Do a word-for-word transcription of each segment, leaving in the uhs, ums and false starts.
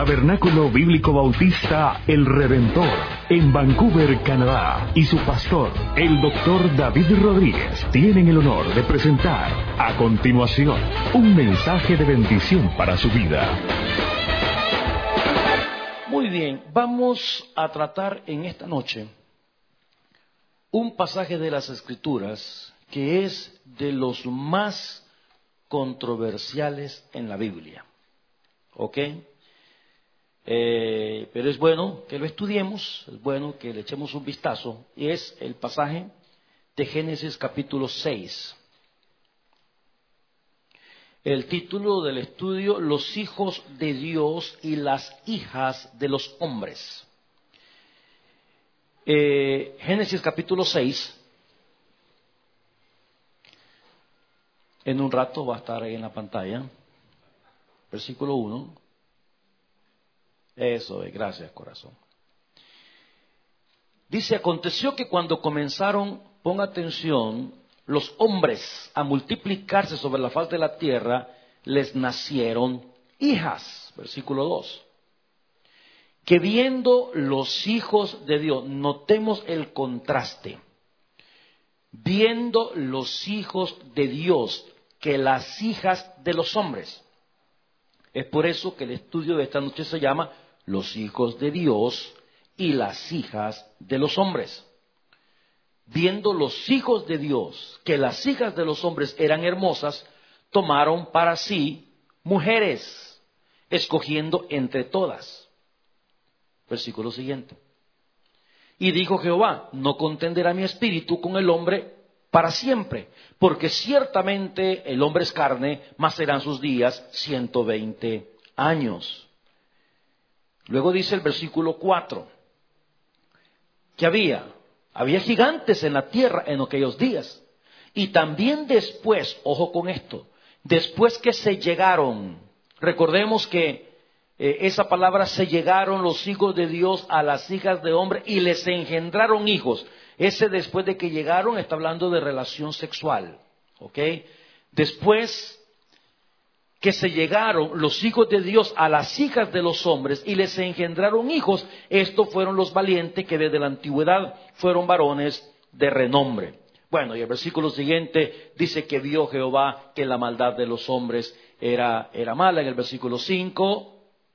Tabernáculo Bíblico Bautista El Redentor, en Vancouver, Canadá, y su pastor, el doctor David Rodríguez, tienen el honor de presentar a continuación un mensaje de bendición para su vida. Muy bien, vamos a tratar en esta noche un pasaje de las Escrituras que es de los más controversiales en la Biblia. ¿Ok? Eh, pero es bueno que lo estudiemos, es bueno que le echemos un vistazo, y es el pasaje de Génesis capítulo seis. El título del estudio: Los hijos de Dios y las hijas de los hombres. Eh, Génesis capítulo seis, en un rato va a estar ahí en la pantalla, versículo uno. Eso es, gracias corazón. Dice: aconteció que cuando comenzaron, pon atención, los hombres a multiplicarse sobre la faz de la tierra, les nacieron hijas. Versículo dos. Que viendo los hijos de Dios, notemos el contraste, viendo los hijos de Dios que las hijas de los hombres. Es por eso que el estudio de esta noche se llama Los hijos de Dios y las hijas de los hombres. Viendo los hijos de Dios que las hijas de los hombres eran hermosas, tomaron para sí mujeres, escogiendo entre todas. Versículo siguiente. Y dijo Jehová: no contenderá mi espíritu con el hombre para siempre, porque ciertamente el hombre es carne, mas serán sus días ciento veinte años. Luego dice el versículo cuatro, que había, había gigantes en la tierra en aquellos días. Y también después, ojo con esto, después que se llegaron, recordemos que eh, esa palabra, se llegaron los hijos de Dios a las hijas de hombre y les engendraron hijos. Ese después de que llegaron está hablando de relación sexual, ¿ok? Después que se llegaron los hijos de Dios a las hijas de los hombres y les engendraron hijos, estos fueron los valientes que desde la antigüedad fueron varones de renombre. Bueno, y el versículo siguiente dice que vio Jehová que la maldad de los hombres era, era mala. En el versículo cinco,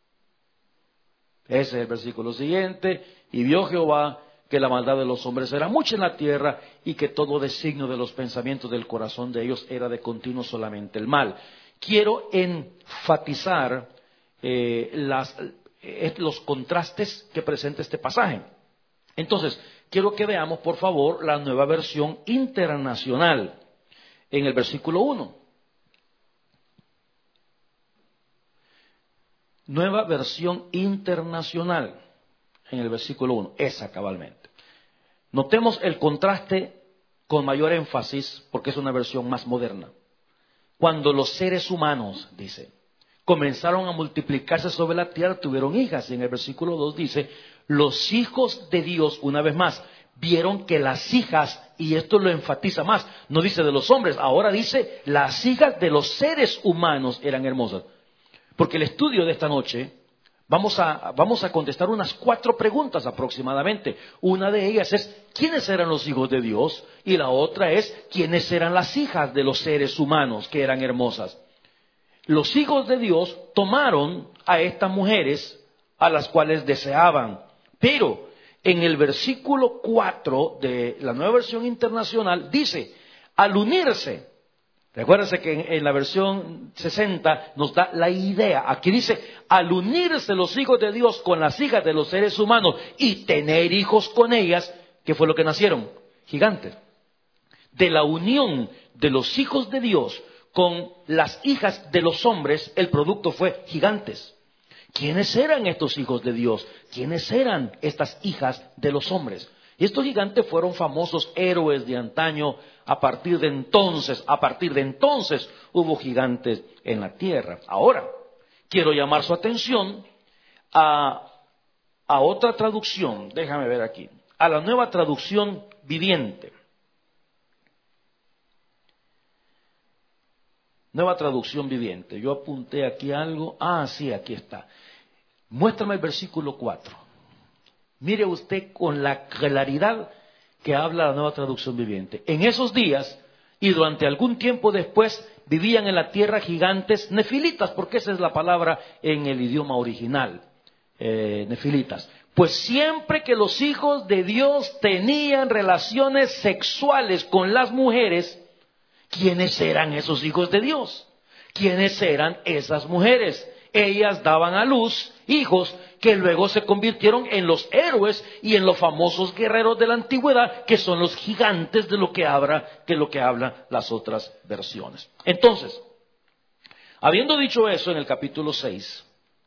ese es el versículo siguiente, y vio Jehová que la maldad de los hombres era mucha en la tierra, y que todo designio de los pensamientos del corazón de ellos era de continuo solamente el mal. Quiero enfatizar eh, las, eh, los contrastes que presenta este pasaje. Entonces, quiero que veamos, por favor, la Nueva Versión Internacional en el versículo uno. Nueva Versión Internacional en el versículo uno, esa cabalmente. Notemos el contraste con mayor énfasis, porque es una versión más moderna. Cuando los seres humanos, dice, comenzaron a multiplicarse sobre la tierra, tuvieron hijas. Y en el versículo dos dice: los hijos de Dios, una vez más, vieron que las hijas, y esto lo enfatiza más, no dice de los hombres, ahora dice las hijas de los seres humanos eran hermosas. Porque el estudio de esta noche, vamos a, vamos a contestar unas cuatro preguntas aproximadamente. Una de ellas es: ¿quiénes eran los hijos de Dios? Y la otra es: ¿quiénes eran las hijas de los seres humanos que eran hermosas? Los hijos de Dios tomaron a estas mujeres a las cuales deseaban. Pero en el versículo cuatro de la Nueva Versión Internacional dice: al unirse. Recuérdense que en, en la versión sesenta nos da la idea. Aquí dice: al unirse los hijos de Dios con las hijas de los seres humanos y tener hijos con ellas, ¿qué fue lo que nacieron? Gigantes. De la unión de los hijos de Dios con las hijas de los hombres, el producto fue gigantes. ¿Quiénes eran estos hijos de Dios? ¿Quiénes eran estas hijas de los hombres? Y estos gigantes fueron famosos héroes de antaño. A partir de entonces, a partir de entonces hubo gigantes en la tierra. Ahora, quiero llamar su atención a, a otra traducción. Déjame ver aquí. A la Nueva Traducción Viviente. Nueva Traducción Viviente. Yo apunté aquí algo. Ah, sí, aquí está. Muéstrame el versículo cuatro. Mire usted con la claridad que habla la Nueva Traducción Viviente. En esos días y durante algún tiempo después vivían en la tierra gigantes nefilitas, porque esa es la palabra en el idioma original, eh, nefilitas. Pues siempre que los hijos de Dios tenían relaciones sexuales con las mujeres, ¿quiénes eran esos hijos de Dios? ¿Quiénes eran esas mujeres? Ellas daban a luz hijos que luego se convirtieron en los héroes y en los famosos guerreros de la antigüedad, que son los gigantes de lo que habla, de lo que hablan las otras versiones. Entonces, habiendo dicho eso en el capítulo seis,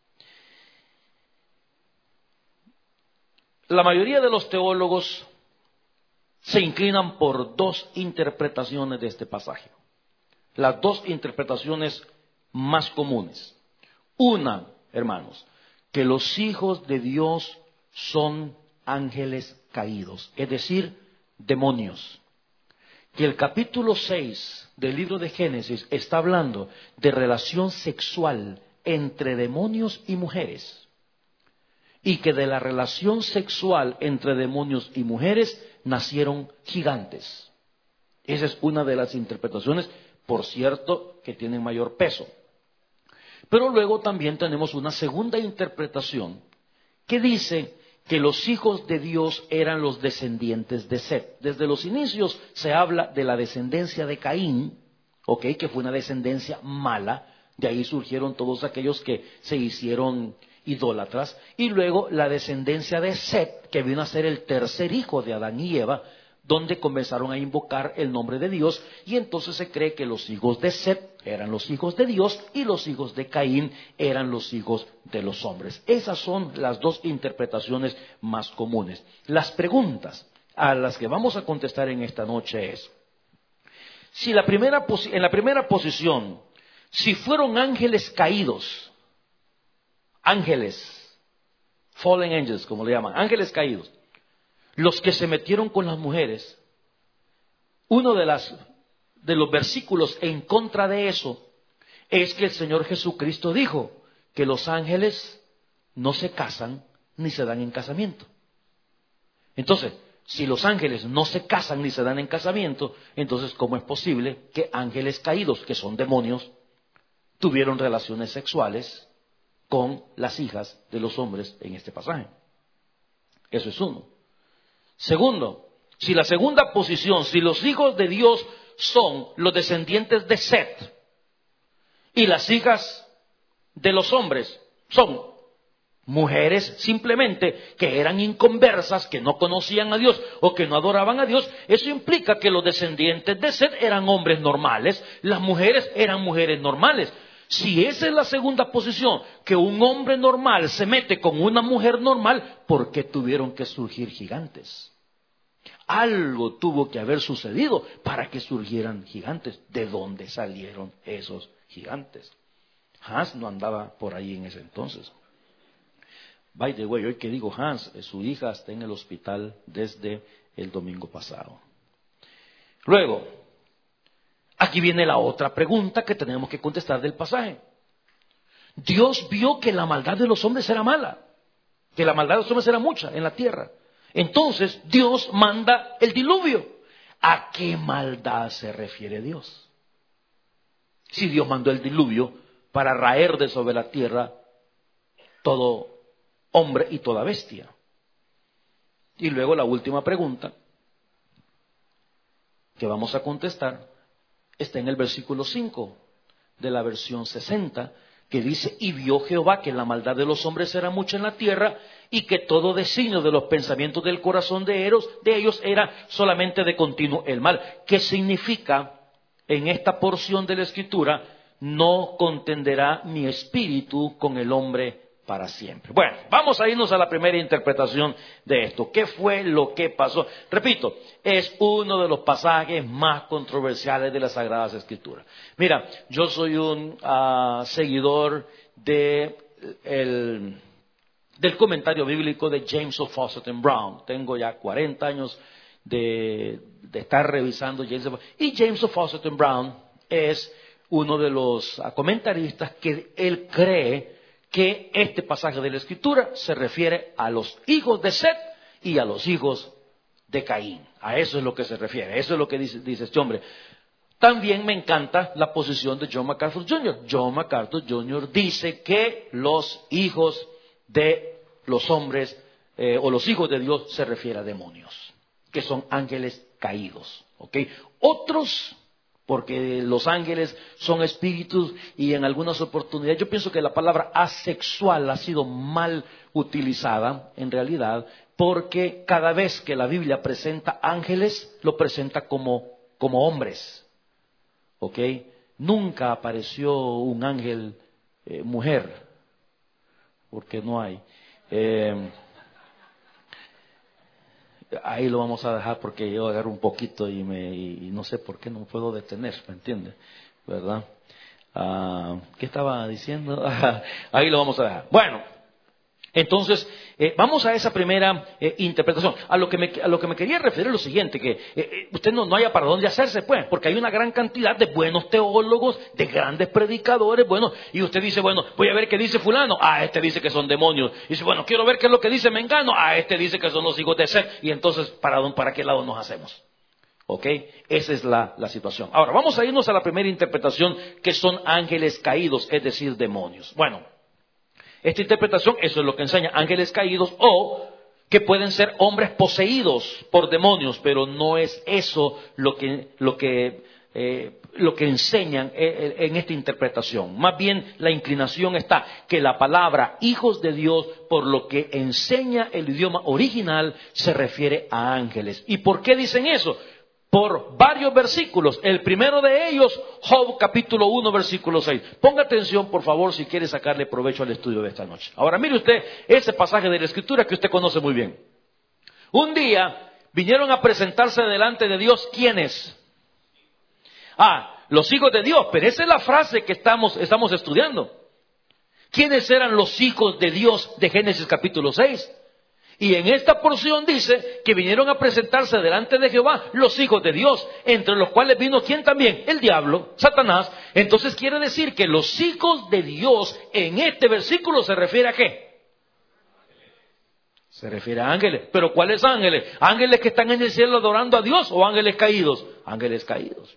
la mayoría de los teólogos se inclinan por dos interpretaciones de este pasaje. Las dos interpretaciones más comunes. Una, hermanos, que los hijos de Dios son ángeles caídos, es decir, demonios. Que el capítulo seis del libro de Génesis está hablando de relación sexual entre demonios y mujeres. Y que de la relación sexual entre demonios y mujeres nacieron gigantes. Esa es una de las interpretaciones, por cierto, que tienen mayor peso. Pero luego también tenemos una segunda interpretación que dice que los hijos de Dios eran los descendientes de Set. Desde los inicios se habla de la descendencia de Caín, ¿okay? Que fue una descendencia mala. De ahí surgieron todos aquellos que se hicieron idólatras. Y luego la descendencia de Set, que vino a ser el tercer hijo de Adán y Eva, donde comenzaron a invocar el nombre de Dios, y entonces se cree que los hijos de Set eran los hijos de Dios y los hijos de Caín eran los hijos de los hombres. Esas son las dos interpretaciones más comunes. Las preguntas a las que vamos a contestar en esta noche es: si la primera en la primera posición, si fueron ángeles caídos, ángeles, fallen angels como le llaman, ángeles caídos, los que se metieron con las mujeres, uno de, las, de los versículos en contra de eso es que el Señor Jesucristo dijo que los ángeles no se casan ni se dan en casamiento. Entonces, si los ángeles no se casan ni se dan en casamiento, entonces ¿cómo es posible que ángeles caídos, que son demonios, tuvieron relaciones sexuales con las hijas de los hombres en este pasaje? Eso es uno. Segundo, si la segunda posición, si los hijos de Dios son los descendientes de Set y las hijas de los hombres son mujeres simplemente que eran inconversas, que no conocían a Dios o que no adoraban a Dios, eso implica que los descendientes de Set eran hombres normales, las mujeres eran mujeres normales. Si esa es la segunda posición, que un hombre normal se mete con una mujer normal, ¿por qué tuvieron que surgir gigantes? Algo tuvo que haber sucedido para que surgieran gigantes. ¿De dónde salieron esos gigantes? Hans no andaba por ahí en ese entonces. By the way, hoy que digo Hans, su hija está en el hospital desde el domingo pasado. Luego, aquí viene la otra pregunta que tenemos que contestar del pasaje. Dios vio que la maldad de los hombres era mala, que la maldad de los hombres era mucha en la tierra. Entonces Dios manda el diluvio. ¿A qué maldad se refiere Dios? Si Dios mandó el diluvio para raer de sobre la tierra todo hombre y toda bestia. Y luego la última pregunta que vamos a contestar está en el versículo cinco de la versión sesenta, que dice: y vio Jehová que la maldad de los hombres era mucha en la tierra, y que todo designio de los pensamientos del corazón de ellos, de ellos era solamente de continuo el mal. ¿Qué significa en esta porción de la Escritura? No contenderá mi espíritu con el hombre para siempre. Bueno, vamos a irnos a la primera interpretación de esto. ¿Qué fue lo que pasó? Repito, es uno de los pasajes más controversiales de las Sagradas Escrituras. Mira, yo soy un uh, seguidor de el, del comentario bíblico de James O. Fawcett and Brown. Tengo ya cuarenta años de, de estar revisando James O. Y James O. Fawcett and Brown es uno de los uh, comentaristas que él cree que este pasaje de la Escritura se refiere a los hijos de Set y a los hijos de Caín. A eso es lo que se refiere, eso es lo que dice, dice este hombre. También me encanta la posición de John MacArthur junior John MacArthur junior dice que los hijos de los hombres eh, o los hijos de Dios se refiere a demonios, que son ángeles caídos. ¿Okay? Otros, porque los ángeles son espíritus y en algunas oportunidades, yo pienso que la palabra asexual ha sido mal utilizada en realidad, porque cada vez que la Biblia presenta ángeles, lo presenta como, como hombres. ¿Ok? Nunca apareció un ángel eh, mujer, porque no hay. Eh, ahí lo vamos a dejar porque yo agarro un poquito y, me, y no sé por qué no me puedo detener, ¿me entiende? ¿Verdad? Ah, ¿qué estaba diciendo? Ahí lo vamos a dejar. Bueno. Entonces, eh, vamos a esa primera eh, interpretación. A lo, que me, a lo que me quería referir es lo siguiente, que eh, usted no, no haya para dónde hacerse, pues, porque hay una gran cantidad de buenos teólogos, de grandes predicadores, bueno, y usted dice, bueno, voy a ver qué dice fulano, ah, este dice que son demonios, y dice, bueno, quiero ver qué es lo que dice Mengano, ah, este dice que son los hijos de Set, y entonces, ¿para, para qué lado nos hacemos? ¿Ok? Esa es la, la situación. Ahora, vamos a irnos a la primera interpretación, que son ángeles caídos, es decir, demonios. Bueno. Esta interpretación, eso es lo que enseña, ángeles caídos o que pueden ser hombres poseídos por demonios, pero no es eso lo que, lo que, eh, lo que enseñan en esta interpretación. Más bien la inclinación está que la palabra hijos de Dios, por lo que enseña el idioma original, se refiere a ángeles. ¿Y por qué dicen eso? Por varios versículos. El primero de ellos, Job capítulo uno, versículo seis. Ponga atención, por favor, si quiere sacarle provecho al estudio de esta noche. Ahora, mire usted ese pasaje de la Escritura que usted conoce muy bien. Un día vinieron a presentarse delante de Dios, ¿quiénes? Ah, los hijos de Dios, pero esa es la frase que estamos, estamos estudiando. ¿Quiénes eran los hijos de Dios de Génesis capítulo seis? Y en esta porción dice que vinieron a presentarse delante de Jehová los hijos de Dios, entre los cuales vino ¿quién también? El diablo, Satanás. Entonces quiere decir que los hijos de Dios en este versículo se refiere a ¿qué? Se refiere a ángeles. ¿Pero cuáles ángeles? ¿Ángeles que están en el cielo adorando a Dios o ángeles caídos? Ángeles caídos.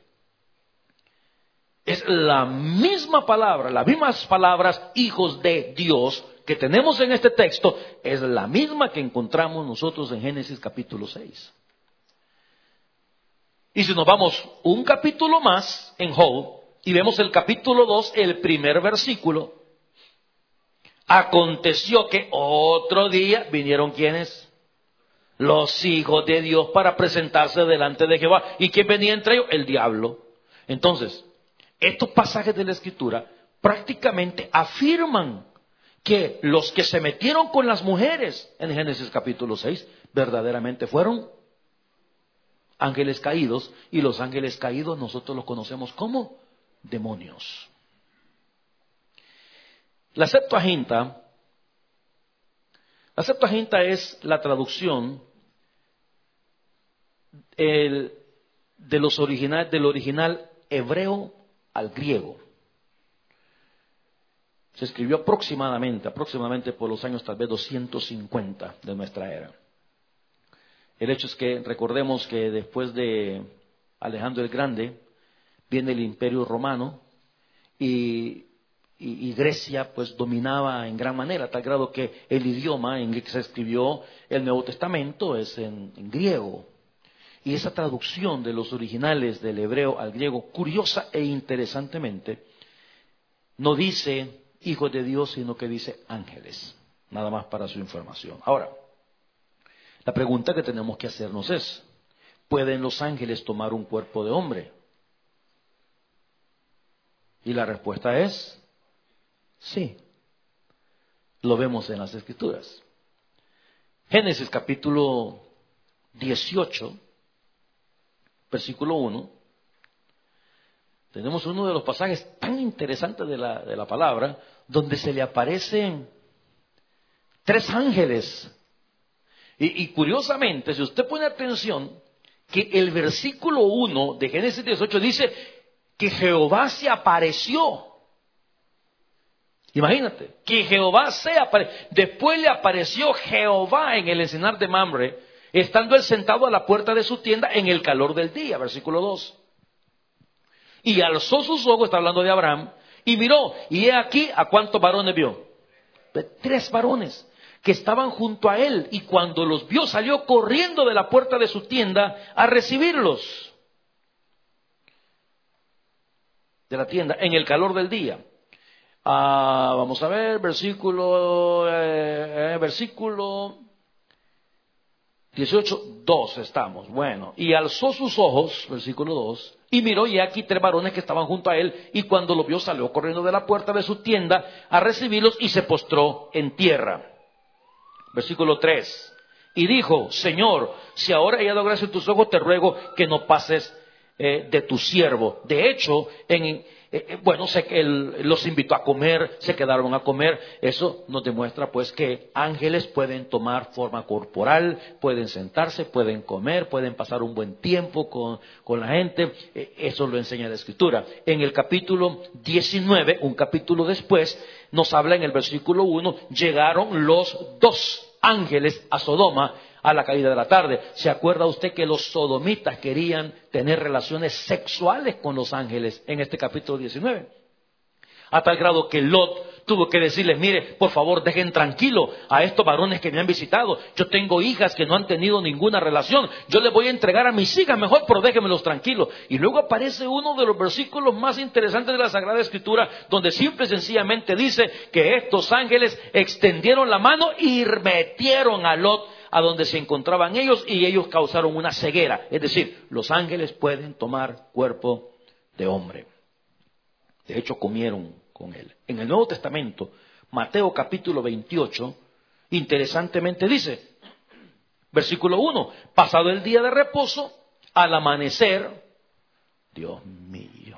Es la misma palabra, las mismas palabras hijos de Dios que tenemos en este texto, es la misma que encontramos nosotros en Génesis capítulo seis. Y si nos vamos un capítulo más en Job y vemos el capítulo dos, el primer versículo, aconteció que otro día vinieron ¿quiénes? Los hijos de Dios para presentarse delante de Jehová. ¿Y quién venía entre ellos? El diablo. Entonces, estos pasajes de la Escritura prácticamente afirman que los que se metieron con las mujeres en Génesis capítulo seis verdaderamente fueron ángeles caídos, y los ángeles caídos nosotros los conocemos como demonios. La Septuaginta, la Septuaginta es la traducción el, de los original, del original hebreo al griego. Se escribió aproximadamente, aproximadamente por los años tal vez doscientos cincuenta de nuestra era. El hecho es que recordemos que después de Alejandro el Grande viene el Imperio Romano y, y, y Grecia pues dominaba en gran manera, a tal grado que el idioma en que se escribió el Nuevo Testamento es en, en griego. Y esa traducción de los originales del hebreo al griego, curiosa e interesantemente, no dice hijos de Dios, sino que dice ángeles. Nada más para su información. Ahora, la pregunta que tenemos que hacernos es, ¿pueden los ángeles tomar un cuerpo de hombre? Y la respuesta es, sí. Lo vemos en las Escrituras. Génesis capítulo dieciocho, versículo uno. Tenemos uno de los pasajes tan interesantes de la, de la palabra, donde se le aparecen tres ángeles. Y, y curiosamente, si usted pone atención, que el versículo uno de Génesis dieciocho dice que Jehová se apareció. Imagínate, que Jehová sea. Después le apareció Jehová en el encinar de Mamre, estando él sentado a la puerta de su tienda en el calor del día. Versículo dos. Y alzó sus ojos, está hablando de Abraham, y miró, y he aquí a cuántos varones vio. Tres varones que estaban junto a él, y cuando los vio salió corriendo de la puerta de su tienda a recibirlos. De la tienda, en el calor del día. Ah, vamos a ver, versículo, eh, eh, versículo dieciocho, dos estamos. Bueno, y alzó sus ojos, versículo dos, y miró, y aquí tres varones que estaban junto a él, y cuando lo vio salió corriendo de la puerta de su tienda a recibirlos y se postró en tierra. Versículo tres, y dijo, Señor, si ahora he dado gracia en tus ojos, te ruego que no pases eh, de tu siervo. De hecho, en... Eh, bueno, sé que él los invitó a comer, se quedaron a comer. Eso nos demuestra pues que ángeles pueden tomar forma corporal, pueden sentarse, pueden comer, pueden pasar un buen tiempo con, con la gente. Eh, eso lo enseña la Escritura. En el capítulo diecinueve, un capítulo después, nos habla en el versículo uno, llegaron los dos ángeles a Sodoma a la caída de la tarde. ¿Se acuerda usted que los sodomitas querían tener relaciones sexuales con los ángeles en este capítulo diecinueve? A tal grado que Lot tuvo que decirles, mire, por favor, dejen tranquilo a estos varones que me han visitado. Yo tengo hijas que no han tenido ninguna relación. Yo les voy a entregar a mis hijas mejor, pero déjenmelos tranquilos. Y luego aparece uno de los versículos más interesantes de la Sagrada Escritura, donde simple y sencillamente dice que estos ángeles extendieron la mano y metieron a Lot a donde se encontraban ellos, y ellos causaron una ceguera. Es decir, los ángeles pueden tomar cuerpo de hombre. De hecho, comieron con él. En el Nuevo Testamento, Mateo capítulo veintiocho, interesantemente dice, versículo uno, pasado el día de reposo, al amanecer, Dios mío,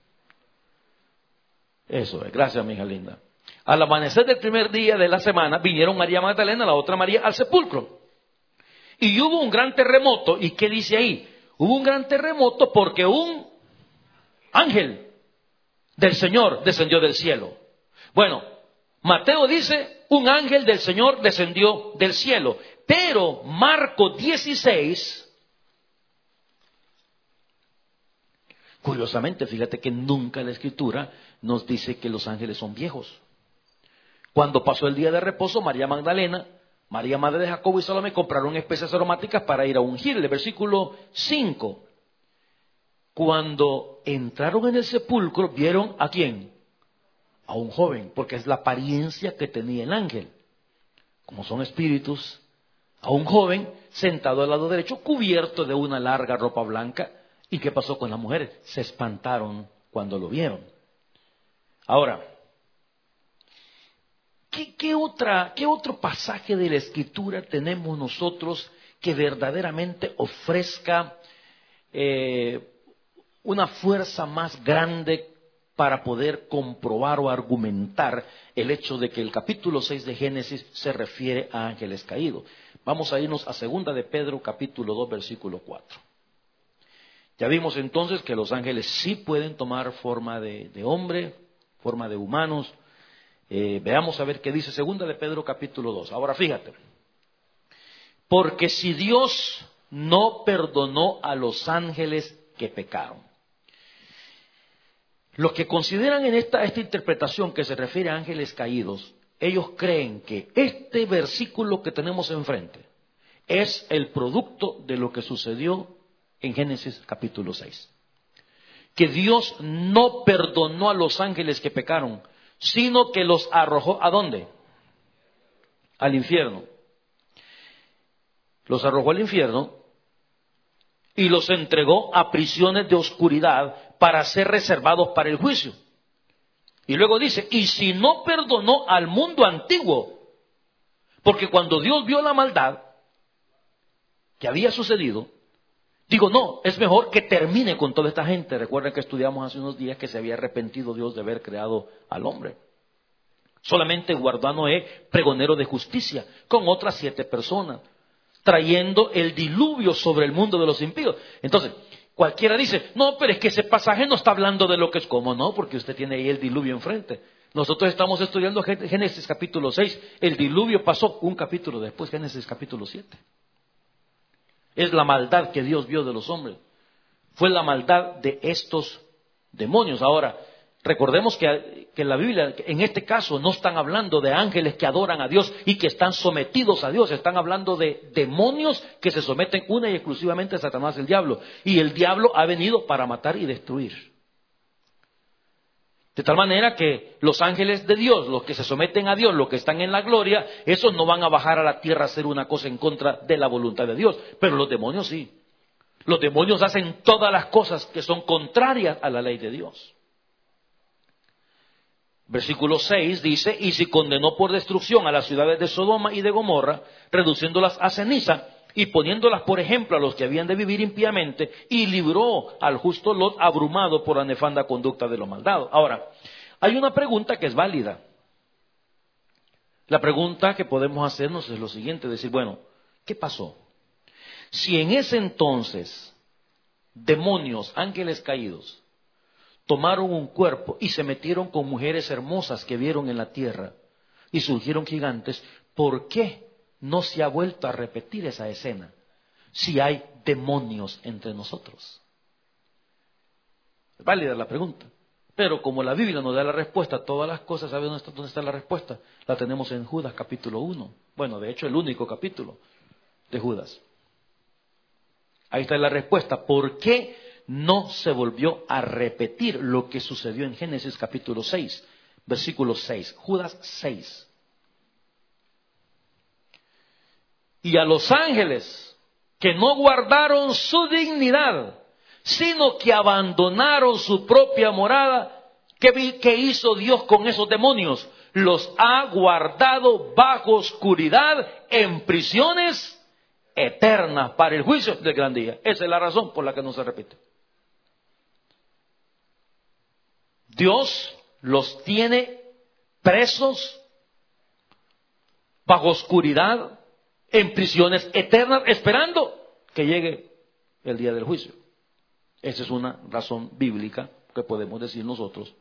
eso es, gracias mi hija linda, al amanecer del primer día de la semana, vinieron María Magdalena, la otra María, al sepulcro. Y hubo un gran terremoto. ¿Y qué dice ahí? Hubo un gran terremoto porque un ángel del Señor descendió del cielo. Bueno, Mateo dice, un ángel del Señor descendió del cielo. Pero Marcos dieciséis, curiosamente, fíjate que nunca la Escritura nos dice que los ángeles son viejos. Cuando pasó el día de reposo, María Magdalena, María madre de Jacobo y Salomé compraron especias aromáticas para ir a ungirle. Versículo cinco. Cuando entraron en el sepulcro, ¿vieron a quién? A un joven, porque es la apariencia que tenía el ángel. Como son espíritus, a un joven sentado al lado derecho, cubierto de una larga ropa blanca. ¿Y qué pasó con las mujeres? Se espantaron cuando lo vieron. Ahora, ¿Qué, qué, otra, ¿Qué otro pasaje de la Escritura tenemos nosotros que verdaderamente ofrezca eh, una fuerza más grande para poder comprobar o argumentar el hecho de que el capítulo seis de Génesis se refiere a ángeles caídos? Vamos a irnos a segunda de Pedro, capítulo dos, versículo cuatro. Ya vimos entonces que los ángeles sí pueden tomar forma de, de hombre, forma de humanos. Eh, veamos a ver qué dice segunda de Pedro capítulo dos. Ahora fíjate, porque si Dios no perdonó a los ángeles que pecaron, los que consideran en esta, esta interpretación que se refiere a ángeles caídos, ellos creen que este versículo que tenemos enfrente es el producto de lo que sucedió en Génesis capítulo seis. Que Dios no perdonó a los ángeles que pecaron, sino que los arrojó, ¿a dónde? Al infierno. Los arrojó al infierno y los entregó a prisiones de oscuridad para ser reservados para el juicio. Y luego dice, y si no perdonó al mundo antiguo, porque cuando Dios vio la maldad que había sucedido, digo, no, es mejor que termine con toda esta gente. Recuerden que estudiamos hace unos días que se había arrepentido Dios de haber creado al hombre. Solamente guardó a Noé, pregonero de justicia, con otras siete personas, trayendo el diluvio sobre el mundo de los impíos. Entonces, cualquiera dice, no, pero es que ese pasaje no está hablando de lo que es como, no, porque usted tiene ahí el diluvio enfrente. Nosotros estamos estudiando Génesis capítulo seis. El diluvio pasó un capítulo después, Génesis capítulo siete. Es la maldad que Dios vio de los hombres. Fue la maldad de estos demonios. Ahora, recordemos que, que en la Biblia, en este caso, no están hablando de ángeles que adoran a Dios y que están sometidos a Dios. Están hablando de demonios que se someten una y exclusivamente a Satanás, el diablo. Y el diablo ha venido para matar y destruir. De tal manera que los ángeles de Dios, los que se someten a Dios, los que están en la gloria, esos no van a bajar a la tierra a hacer una cosa en contra de la voluntad de Dios. Pero los demonios sí. Los demonios hacen todas las cosas que son contrarias a la ley de Dios. Versículo seis dice, y si condenó por destrucción a las ciudades de Sodoma y de Gomorra, reduciéndolas a ceniza y poniéndolas por ejemplo a los que habían de vivir impíamente, y libró al justo Lot abrumado por la nefanda conducta de los malvados. Ahora, hay una pregunta que es válida. La pregunta que podemos hacernos es lo siguiente, decir, bueno, ¿qué pasó? Si en ese entonces demonios, ángeles caídos, tomaron un cuerpo y se metieron con mujeres hermosas que vieron en la tierra y surgieron gigantes, ¿por qué no se ha vuelto a repetir esa escena si hay demonios entre nosotros? Es válida la pregunta, pero como la Biblia nos da la respuesta a todas las cosas, ¿sabe dónde está, dónde está la respuesta? La tenemos en Judas capítulo uno. Bueno, de hecho el único capítulo de Judas. Ahí está la respuesta. ¿Por qué no se volvió a repetir lo que sucedió en Génesis capítulo seis, versículo seis? Judas seis. Y a los ángeles que no guardaron su dignidad, sino que abandonaron su propia morada, ¿qué, qué hizo Dios con esos demonios? Los ha guardado bajo oscuridad en prisiones eternas para el juicio del gran día. Esa es la razón por la que no se repite. Dios los tiene presos bajo oscuridad en prisiones eternas, esperando que llegue el día del juicio. Esa es una razón bíblica que podemos decir nosotros,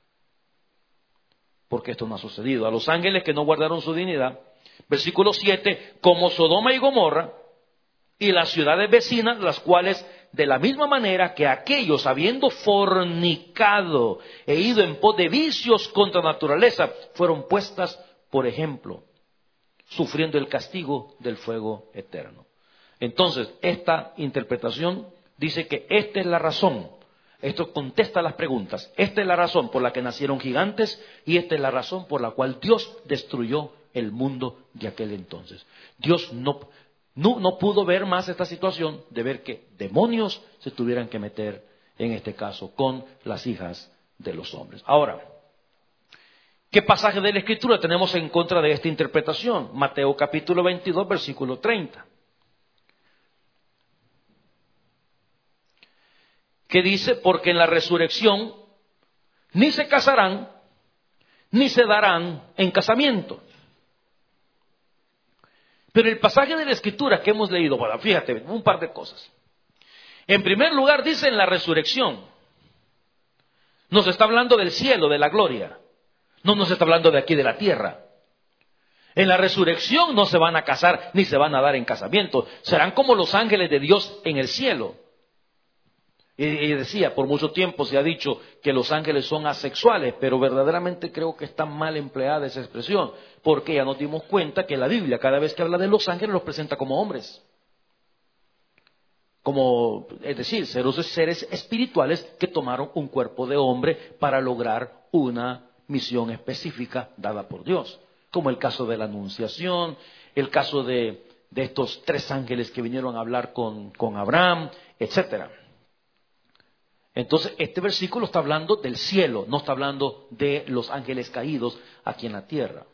porque esto no ha sucedido. A los ángeles que no guardaron su dignidad, versículo siete, como Sodoma y Gomorra y las ciudades vecinas, las cuales de la misma manera que aquellos, habiendo fornicado e ido en pos de vicios contra naturaleza, fueron puestas por ejemplo, sufriendo el castigo del fuego eterno. Entonces, esta interpretación dice que esta es la razón, esto contesta las preguntas, esta es la razón por la que nacieron gigantes y esta es la razón por la cual Dios destruyó el mundo de aquel entonces. Dios no, no, no pudo ver más esta situación de ver que demonios se tuvieran que meter, en este caso, con las hijas de los hombres. Ahora, ¿qué pasaje de la Escritura tenemos en contra de esta interpretación? Mateo capítulo veintidós, versículo treinta. Que dice, porque en la resurrección ni se casarán, ni se darán en casamiento. Pero el pasaje de la Escritura que hemos leído, bueno, fíjate, un par de cosas. En primer lugar dice en la resurrección. Nos está hablando del cielo, de la gloria. No nos está hablando de aquí, de la tierra. En la resurrección no se van a casar ni se van a dar en casamiento. Serán como los ángeles de Dios en el cielo. Y, y decía, por mucho tiempo se ha dicho que los ángeles son asexuales, pero verdaderamente creo que está mal empleada esa expresión, porque ya nos dimos cuenta que la Biblia, cada vez que habla de los ángeles, los presenta como hombres. Como, es decir, seres, seres espirituales que tomaron un cuerpo de hombre para lograr una misión específica dada por Dios, como el caso de la Anunciación, el caso de, de estos tres ángeles que vinieron a hablar con, con Abraham, etcétera. Entonces, este versículo está hablando del cielo, no está hablando de los ángeles caídos aquí en la tierra.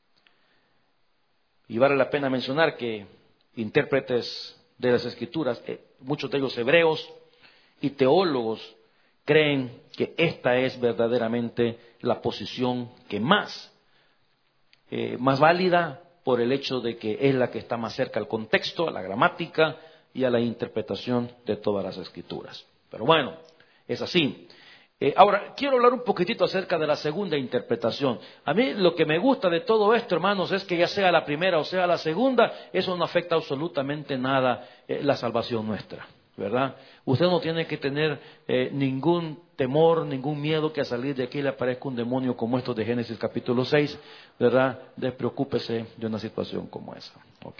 Y vale la pena mencionar que intérpretes de las Escrituras, eh, muchos de ellos hebreos y teólogos, creen que esta es verdaderamente la posición que más, eh, más válida por el hecho de que es la que está más cerca al contexto, a la gramática y a la interpretación de todas las Escrituras. Pero bueno, es así. Eh, ahora, quiero hablar un poquitito acerca de la segunda interpretación. A mí lo que me gusta de todo esto, hermanos, es que ya sea la primera o sea la segunda, eso no afecta absolutamente nada eh, la salvación nuestra, ¿verdad? Usted no tiene que tener eh, ningún temor, ningún miedo que al salir de aquí le aparezca un demonio como estos de Génesis capítulo seis, ¿verdad? Despreocúpese de una situación como esa, ¿ok?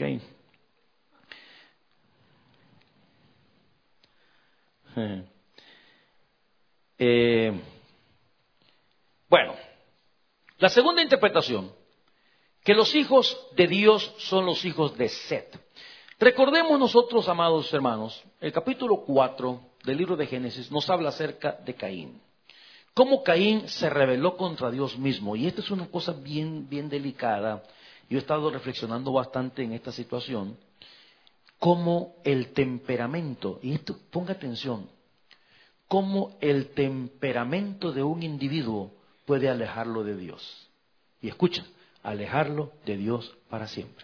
Eh, bueno, la segunda interpretación, que los hijos de Dios son los hijos de Set. Recordemos nosotros, amados hermanos, el capítulo cuatro del libro de Génesis nos habla acerca de Caín. Cómo Caín se rebeló contra Dios mismo. Y esta es una cosa bien, bien delicada. Yo he estado reflexionando bastante en esta situación. Cómo el temperamento, y esto, ponga atención, cómo el temperamento de un individuo puede alejarlo de Dios. Y escucha, alejarlo de Dios para siempre.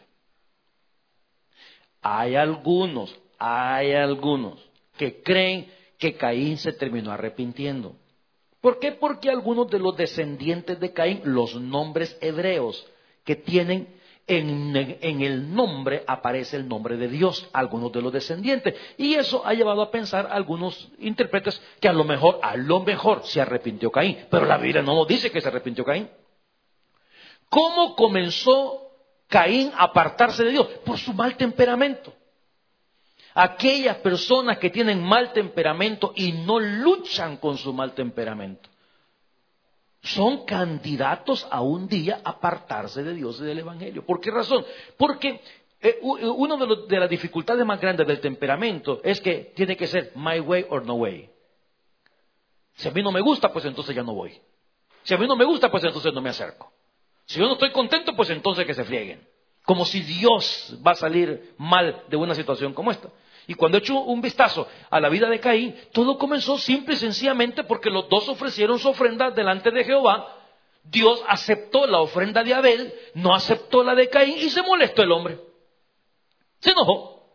Hay algunos, hay algunos que creen que Caín se terminó arrepintiendo. ¿Por qué? Porque algunos de los descendientes de Caín, los nombres hebreos que tienen, en, en el nombre aparece el nombre de Dios, algunos de los descendientes. Y eso ha llevado a pensar a algunos intérpretes que a lo mejor, a lo mejor se arrepintió Caín. Pero la Biblia no nos dice que se arrepintió Caín. ¿Cómo comenzó Caín a apartarse de Dios? Por su mal temperamento. Aquellas personas que tienen mal temperamento y no luchan con su mal temperamento son candidatos a un día apartarse de Dios y del Evangelio. ¿Por qué razón? Porque eh, una de, de las dificultades más grandes del temperamento es que tiene que ser my way or no way. Si a mí no me gusta, pues entonces ya no voy. Si a mí no me gusta, pues entonces no me acerco. Si yo no estoy contento, pues entonces que se frieguen. Como si Dios va a salir mal de una situación como esta. Y cuando he hecho un vistazo a la vida de Caín, todo comenzó simple y sencillamente porque los dos ofrecieron su ofrenda delante de Jehová. Dios aceptó la ofrenda de Abel, no aceptó la de Caín y se molestó el hombre. Se enojó.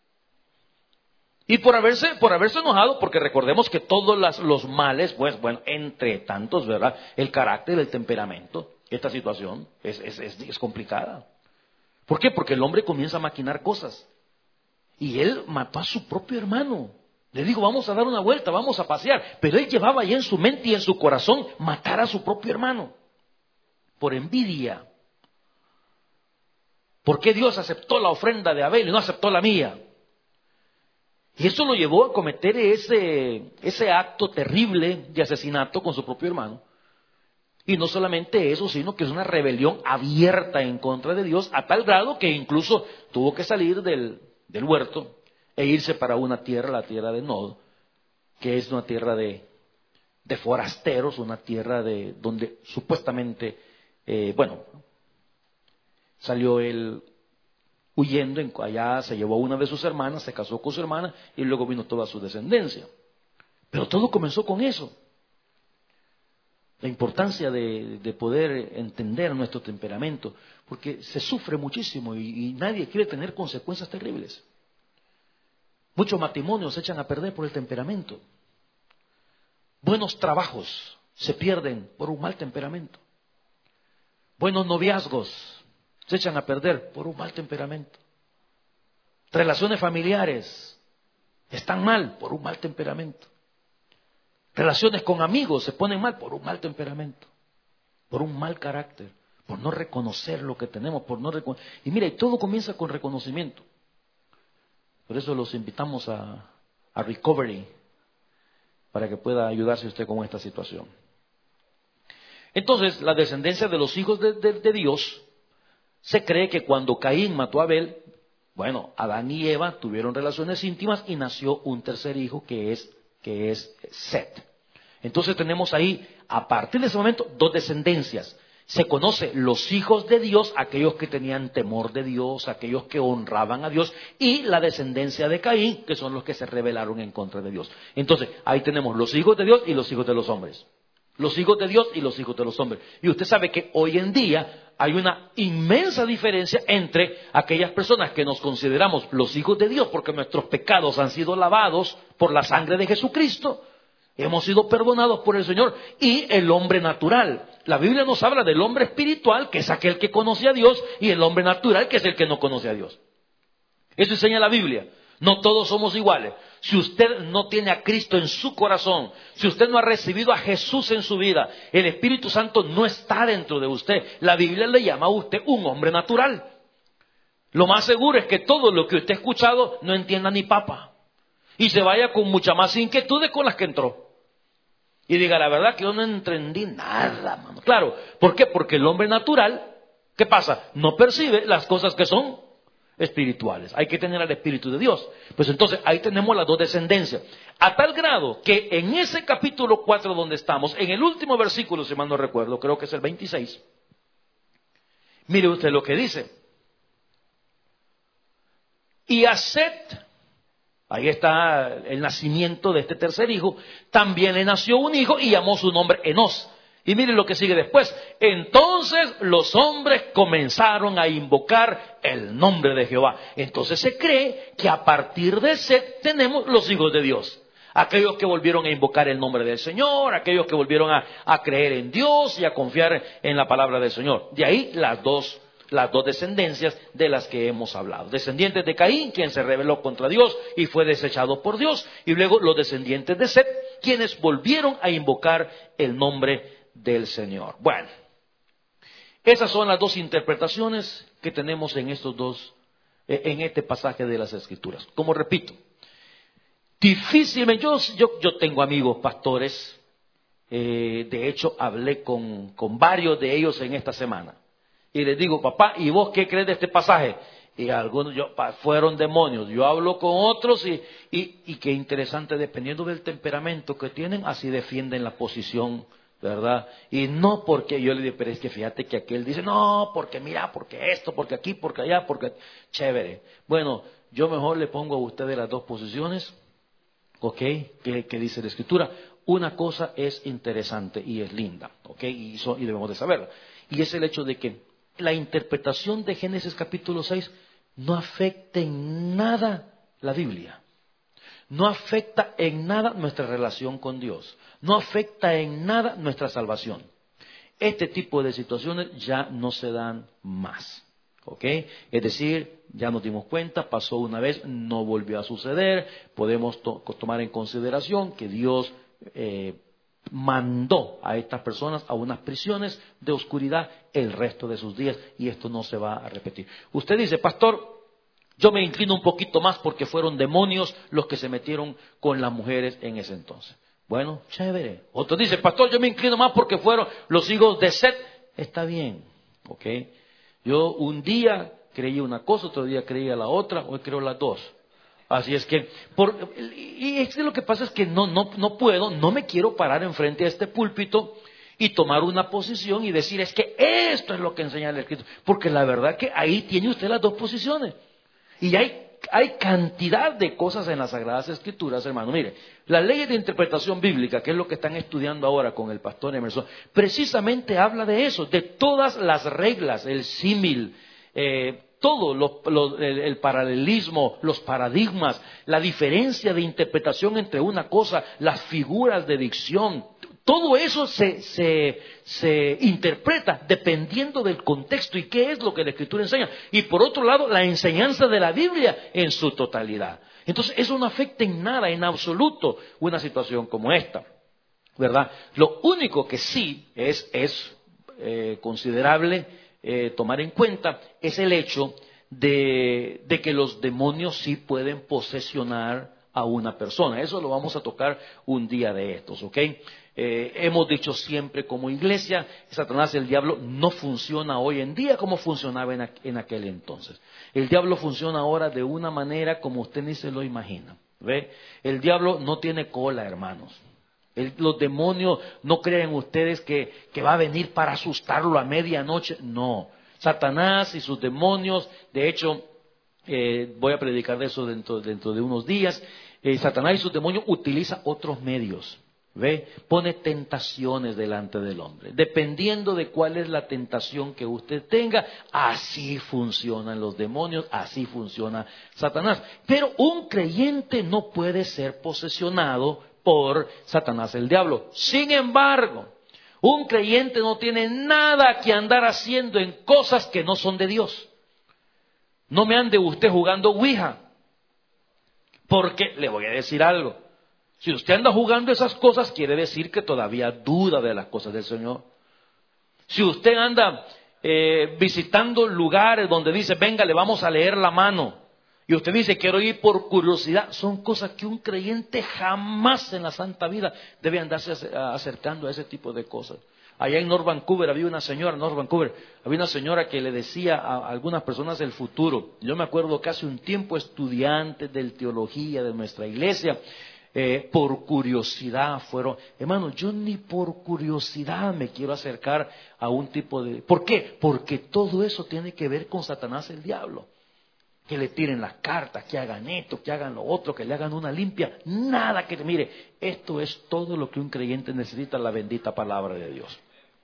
Y por haberse, por haberse enojado, porque recordemos que todos las, los males, pues bueno, entre tantos, ¿verdad? El carácter, el temperamento, esta situación es, es, es, es complicada. ¿Por qué? Porque el hombre comienza a maquinar cosas. Y él mató a su propio hermano. Le digo, vamos a dar una vuelta, vamos a pasear. Pero él llevaba ahí en su mente y en su corazón matar a su propio hermano. Por envidia. ¿Por qué Dios aceptó la ofrenda de Abel y no aceptó la mía? Y eso lo llevó a cometer ese, ese acto terrible de asesinato con su propio hermano. Y no solamente eso, sino que es una rebelión abierta en contra de Dios, a tal grado que incluso tuvo que salir del, del huerto e irse para una tierra, la tierra de Nod, que es una tierra de, de forasteros, una tierra de donde supuestamente, eh, bueno, salió él huyendo, en, allá se llevó a una de sus hermanas, se casó con su hermana y luego vino toda su descendencia. Pero todo comenzó con eso. La importancia de, de poder entender nuestro temperamento, porque se sufre muchísimo y, y nadie quiere tener consecuencias terribles. Muchos matrimonios se echan a perder por el temperamento. Buenos trabajos se pierden por un mal temperamento. Buenos noviazgos se echan a perder por un mal temperamento. Relaciones familiares están mal por un mal temperamento. Relaciones con amigos se ponen mal por un mal temperamento, por un mal carácter, por no reconocer lo que tenemos, por no recono- y mira, y todo comienza con reconocimiento. Por eso los invitamos a, a Recovery, para que pueda ayudarse usted con esta situación. Entonces, la descendencia de los hijos de, de, de Dios, se cree que cuando Caín mató a Abel, bueno, Adán y Eva tuvieron relaciones íntimas y nació un tercer hijo que es que es Set. Entonces tenemos ahí, a partir de ese momento, dos descendencias. Se conoce los hijos de Dios, aquellos que tenían temor de Dios, aquellos que honraban a Dios, y la descendencia de Caín, que son los que se rebelaron en contra de Dios. Entonces, ahí tenemos los hijos de Dios y los hijos de los hombres. Los hijos de Dios y los hijos de los hombres. Y usted sabe que hoy en día hay una inmensa diferencia entre aquellas personas que nos consideramos los hijos de Dios porque nuestros pecados han sido lavados por la sangre de Jesucristo, Hemos sido perdonados por el Señor. Y el hombre natural. La Biblia nos habla del hombre espiritual, que es aquel que conoce a Dios, y el hombre natural, que es el que no conoce a Dios. Eso enseña la Biblia. No todos somos iguales. Si usted no tiene a Cristo en su corazón, si usted no ha recibido a Jesús en su vida, el Espíritu Santo no está dentro de usted. La Biblia le llama a usted un hombre natural. Lo más seguro es que todo lo que usted ha escuchado no entienda ni papa. Y se vaya con muchas más inquietudes con las que entró. Y diga, la verdad que yo no entendí nada, mano. Claro, ¿por qué? Porque el hombre natural, ¿qué pasa? No percibe las cosas que son espirituales. Hay que tener al Espíritu de Dios. Pues entonces ahí tenemos las dos descendencias. A tal grado que en ese capítulo cuatro donde estamos, en el último versículo, si mal no recuerdo, creo que es el veintiséis, mire usted lo que dice. Y a Set, ahí está el nacimiento de este tercer hijo, también le nació un hijo y llamó su nombre Enos. Y miren lo que sigue después. Entonces los hombres comenzaron a invocar el nombre de Jehová. Entonces se cree que a partir de Set tenemos los hijos de Dios. Aquellos que volvieron a invocar el nombre del Señor, aquellos que volvieron a, a creer en Dios y a confiar en la palabra del Señor. De ahí las dos Las dos descendencias de las que hemos hablado. Descendientes de Caín, quien se rebeló contra Dios y fue desechado por Dios. Y luego los descendientes de Set, quienes volvieron a invocar el nombre del Señor. Bueno, esas son las dos interpretaciones que tenemos en estos dos, en este pasaje de las Escrituras. Como repito, difícilmente, yo, yo, yo tengo amigos pastores, eh, de hecho hablé con, con varios de ellos en esta semana. Y les digo, papá, ¿y vos qué crees de este pasaje? Y algunos yo, pa, fueron demonios. Yo hablo con otros y, y, y qué interesante, dependiendo del temperamento que tienen, así defienden la posición, ¿verdad? Y no porque yo le digo, pero es que fíjate que aquel dice, no, porque mira, porque esto, porque aquí, porque allá, porque chévere. Bueno, yo mejor le pongo a ustedes las dos posiciones, ¿ok? ¿Qué, qué dice la Escritura? Una cosa es interesante y es linda, ¿ok? Y, so, y debemos de saberlo. Y es el hecho de que la interpretación de Génesis capítulo seis no afecta en nada la Biblia. No afecta en nada nuestra relación con Dios. No afecta en nada nuestra salvación. Este tipo de situaciones ya no se dan más. ¿Ok? Es decir, ya nos dimos cuenta, pasó una vez, no volvió a suceder. Podemos to- tomar en consideración que Dios eh, mandó a estas personas a unas prisiones de oscuridad el resto de sus días, y esto no se va a repetir. Usted dice, pastor, yo me inclino un poquito más porque fueron demonios los que se metieron con las mujeres en ese entonces. Bueno, chévere. Otro dice, pastor, yo me inclino más porque fueron los hijos de Set. Está bien, ¿ok? Yo un día creí una cosa, otro día creía la otra, hoy creo las dos. Así es que, por, y es que lo que pasa es que no, no, no puedo, no me quiero parar enfrente a este púlpito y tomar una posición y decir, es que esto es lo que enseña el Escrito. Porque la verdad que ahí tiene usted las dos posiciones. Y hay, hay cantidad de cosas en las Sagradas Escrituras, hermano. Mire, la ley de interpretación bíblica, que es lo que están estudiando ahora con el pastor Emerson, precisamente habla de eso, de todas las reglas, el símil, eh, todo lo, lo, el, el paralelismo, los paradigmas, la diferencia de interpretación entre una cosa, las figuras de dicción, todo eso se, se, se interpreta dependiendo del contexto y qué es lo que la Escritura enseña. Y por otro lado, la enseñanza de la Biblia en su totalidad. Entonces, eso no afecta en nada, en absoluto, una situación como esta, ¿verdad? Lo único que sí es, es eh, considerable Eh, tomar en cuenta es el hecho de, de que los demonios sí pueden posesionar a una persona. Eso lo vamos a tocar un día de estos, ¿ok? Eh, hemos dicho siempre como iglesia, Satanás, el diablo, no funciona hoy en día como funcionaba en, aqu- en aquel entonces. El diablo funciona ahora de una manera como usted ni se lo imagina, ¿ve? El diablo no tiene cola, hermanos. El, los demonios, no crean ustedes que, que va a venir para asustarlo a medianoche. No, Satanás y sus demonios, de hecho, eh, voy a predicar de eso dentro, dentro de unos días. eh, Satanás y sus demonios utilizan otros medios, ¿ve? Pone tentaciones delante del hombre. Dependiendo de cuál es la tentación que usted tenga, así funcionan los demonios, así funciona Satanás. Pero un creyente no puede ser posesionado por Satanás el diablo. Sin embargo, un creyente no tiene nada que andar haciendo en cosas que no son de Dios. No me ande usted jugando Ouija, porque le voy a decir algo. Si usted anda jugando esas cosas, quiere decir que todavía duda de las cosas del Señor. Si usted anda eh, visitando lugares donde dice, venga, le vamos a leer la mano, y usted dice, quiero ir por curiosidad, son cosas que un creyente jamás en la santa vida debe andarse acercando a ese tipo de cosas. Allá en North Vancouver había una señora, North Vancouver, había una señora que le decía a algunas personas el futuro. Yo me acuerdo que hace un tiempo estudiantes de teología de nuestra iglesia, eh, por curiosidad fueron, hermano, yo ni por curiosidad me quiero acercar a un tipo de... ¿Por qué? Porque todo eso tiene que ver con Satanás el diablo. Que le tiren las cartas, que hagan esto, que hagan lo otro, que le hagan una limpia. Nada que... Mire, esto es todo lo que un creyente necesita, la bendita palabra de Dios.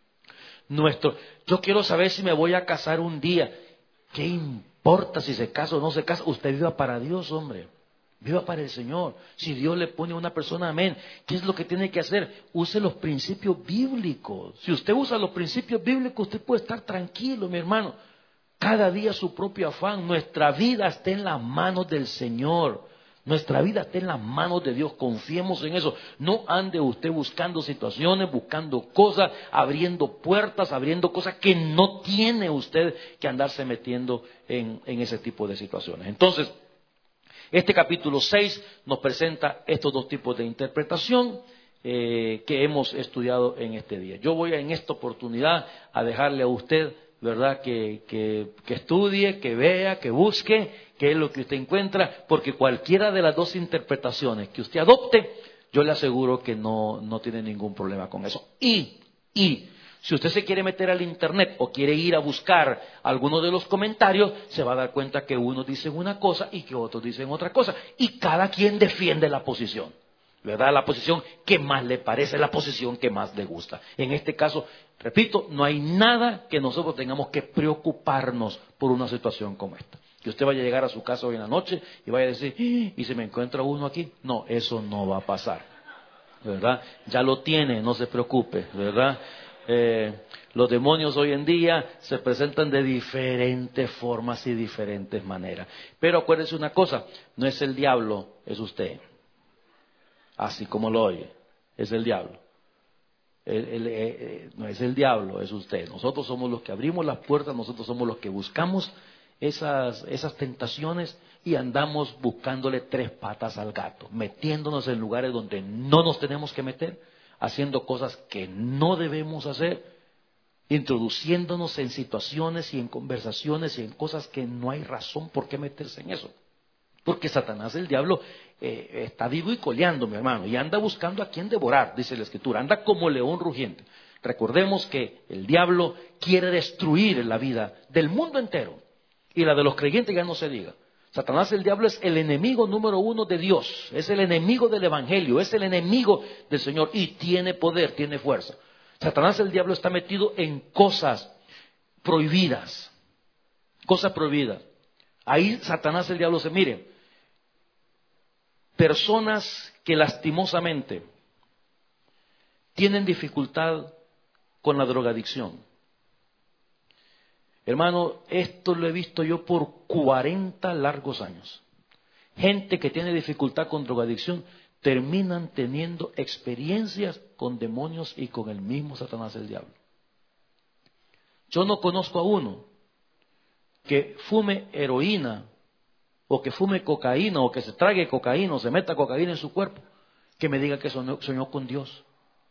Nuestro, yo quiero saber si me voy a casar un día. ¿Qué importa si se casa o no se casa? Usted viva para Dios, hombre. Viva para el Señor. Si Dios le pone a una persona, amén. ¿Qué es lo que tiene que hacer? Use los principios bíblicos. Si usted usa los principios bíblicos, usted puede estar tranquilo, mi hermano. Cada día su propio afán. Nuestra vida está en las manos del Señor. Nuestra vida está en las manos de Dios. Confiemos en eso. No ande usted buscando situaciones, buscando cosas, abriendo puertas, abriendo cosas que no tiene usted que andarse metiendo en, en ese tipo de situaciones. Entonces, este capítulo seis nos presenta estos dos tipos de interpretación eh, que hemos estudiado en este día. Yo voy en esta oportunidad a dejarle a usted, ¿verdad?, que, que, que estudie, que vea, que busque qué es lo que usted encuentra, porque cualquiera de las dos interpretaciones que usted adopte, yo le aseguro que no, no tiene ningún problema con eso. Y, y, si usted se quiere meter al internet o quiere ir a buscar algunos de los comentarios, se va a dar cuenta que unos dicen una cosa y que otros dicen otra cosa. Y cada quien defiende la posición, ¿verdad? La posición que más le parece, la posición que más le gusta. En este caso, repito, no hay nada que nosotros tengamos que preocuparnos por una situación como esta. Que usted vaya a llegar a su casa hoy en la noche y vaya a decir, ¿y si me encuentra uno aquí? No, eso no va a pasar, ¿verdad? Ya lo tiene, no se preocupe, ¿verdad? Eh, los demonios hoy en día se presentan de diferentes formas y diferentes maneras. Pero acuérdese una cosa, no es el diablo, es usted. Así como lo oye, es el diablo. El, el, el, no es el diablo, es usted. Nosotros somos los que abrimos las puertas, nosotros somos los que buscamos esas, esas tentaciones y andamos buscándole tres patas al gato, metiéndonos en lugares donde no nos tenemos que meter, haciendo cosas que no debemos hacer, introduciéndonos en situaciones y en conversaciones y en cosas que no hay razón por qué meterse en eso. Porque Satanás, el diablo, eh, está vivo y coleando, mi hermano, y anda buscando a quien devorar, dice la Escritura, anda como león rugiente. Recordemos que el diablo quiere destruir la vida del mundo entero, y la de los creyentes ya no se diga. Satanás, el diablo, es el enemigo número uno de Dios, es el enemigo del Evangelio, es el enemigo del Señor, y tiene poder, tiene fuerza. Satanás, el diablo, está metido en cosas prohibidas, cosas prohibidas. Ahí Satanás, el diablo, se mire, personas que lastimosamente tienen dificultad con la drogadicción. Hermano, esto lo he visto yo por cuarenta largos años. Gente que tiene dificultad con drogadicción terminan teniendo experiencias con demonios y con el mismo Satanás, el diablo. Yo no conozco a uno que fume heroína o que fume cocaína o que se trague cocaína o se meta cocaína en su cuerpo, que me diga que soñó, soñó con Dios.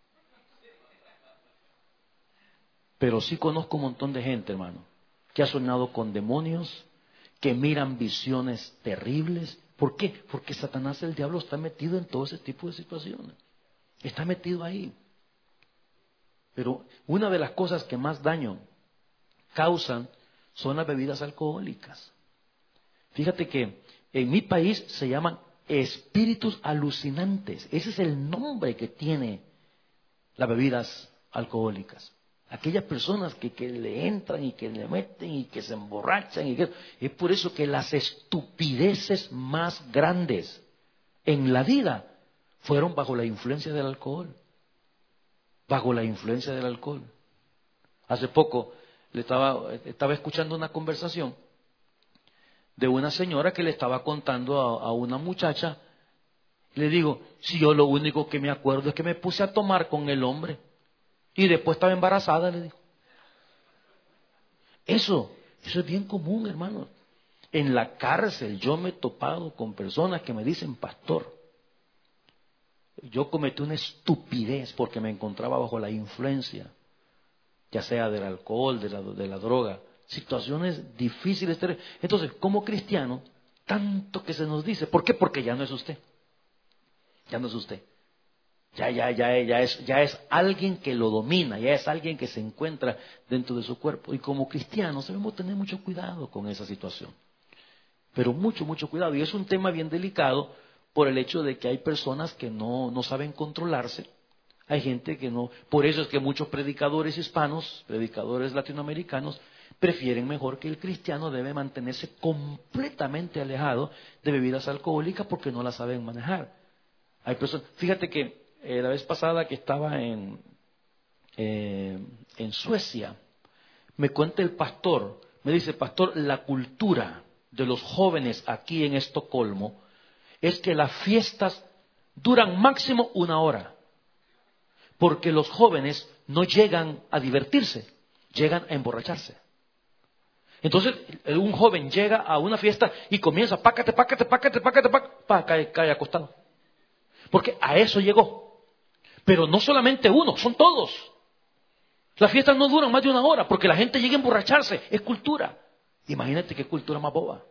Pero sí conozco un montón de gente, hermano, que ha soñado con demonios, que miran visiones terribles. ¿Por qué? Porque Satanás, el diablo, está metido en todo ese tipo de situaciones. Está metido ahí. Pero una de las cosas que más daño causan son las bebidas alcohólicas. Fíjate que en mi país se llaman espíritus alucinantes. Ese es el nombre que tiene las bebidas alcohólicas. Aquellas personas que, que le entran y que le meten y que se emborrachan. Y que, es por eso que las estupideces más grandes en la vida fueron bajo la influencia del alcohol. Bajo la influencia del alcohol. Hace poco le estaba, estaba escuchando una conversación de una señora que le estaba contando a, a una muchacha. Le digo, si yo lo único que me acuerdo es que me puse a tomar con el hombre y después estaba embarazada, le digo. Eso, eso es bien común, hermanos. En la cárcel yo me he topado con personas que me dicen, pastor, yo cometí una estupidez porque me encontraba bajo la influencia, ya sea del alcohol, de la, de la droga, situaciones difíciles. Entonces, como cristiano, tanto que se nos dice, ¿por qué? Porque ya no es usted, ya no es usted, ya, ya, ya, ya es, ya es alguien que lo domina, ya es alguien que se encuentra dentro de su cuerpo. Y como cristianos debemos tener mucho cuidado con esa situación, pero mucho, mucho cuidado. Y es un tema bien delicado, por el hecho de que hay personas que no, no saben controlarse, hay gente que no, por eso es que muchos predicadores hispanos, predicadores latinoamericanos, prefieren mejor que el cristiano debe mantenerse completamente alejado de bebidas alcohólicas porque no las saben manejar. Hay personas, fíjate que eh, la vez pasada que estaba en, eh, en Suecia, me cuenta el pastor, me dice, pastor, la cultura de los jóvenes aquí en Estocolmo es que las fiestas duran máximo una hora, porque los jóvenes no llegan a divertirse, llegan a emborracharse. Entonces, un joven llega a una fiesta y comienza, pácate, pácate, pácate, pácate, pácate, pa, cae, cae acostado. Porque a eso llegó. Pero no solamente uno, son todos. Las fiestas no duran más de una hora, porque la gente llega a emborracharse, es cultura. Imagínate qué cultura más boba.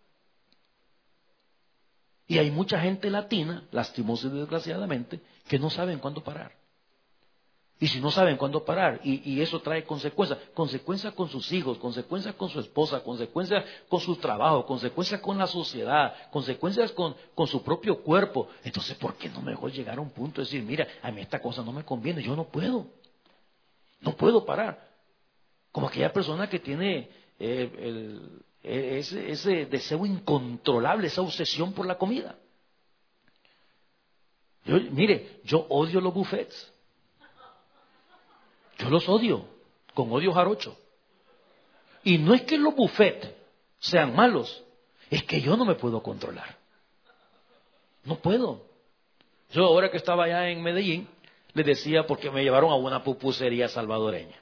Y hay mucha gente latina, lastimosa y desgraciadamente, que no saben cuándo parar. Y si no saben cuándo parar, y, y eso trae consecuencias, consecuencias con sus hijos, consecuencias con su esposa, consecuencias con su trabajo, consecuencias con la sociedad, consecuencias con, con su propio cuerpo. Entonces, ¿por qué no mejor llegar a un punto de decir, mira, a mí esta cosa no me conviene, yo no puedo, no puedo parar? Como aquella persona que tiene eh, el... Ese, ese deseo incontrolable, esa obsesión por la comida. Yo, mire, yo odio los buffets. Yo los odio, con odio jarocho. Y no es que los buffets sean malos, es que yo no me puedo controlar. No puedo. Yo ahora que estaba allá en Medellín, les decía porque me llevaron a una pupusería salvadoreña.